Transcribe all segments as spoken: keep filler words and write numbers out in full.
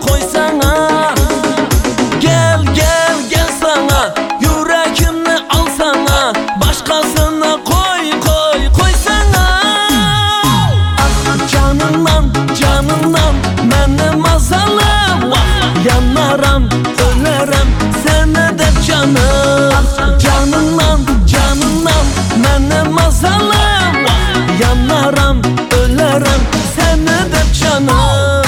koysana. Gel gel gel sana, yüreğimni alsana, başkasına koy koy koysana. Ah canımdan canımdan benim azalım, yanaram ölerim seni de canım. Ah canımdan canımdan benim azalım, yanaram ölerim seni de canım.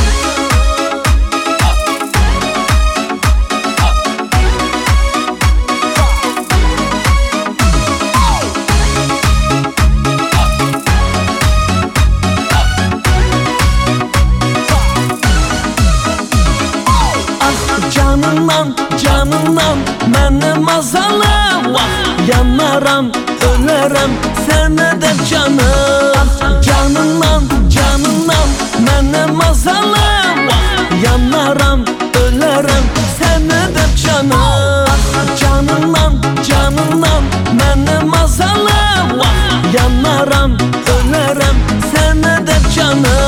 Canımdan canımdan benim azalım, yanaram ölerim seni de canım. Canımdan canımdan benim azalım, yanaram ölerim seni de canım. Canımdan canımdan benim azalım, yanaram ölerim seni de canım.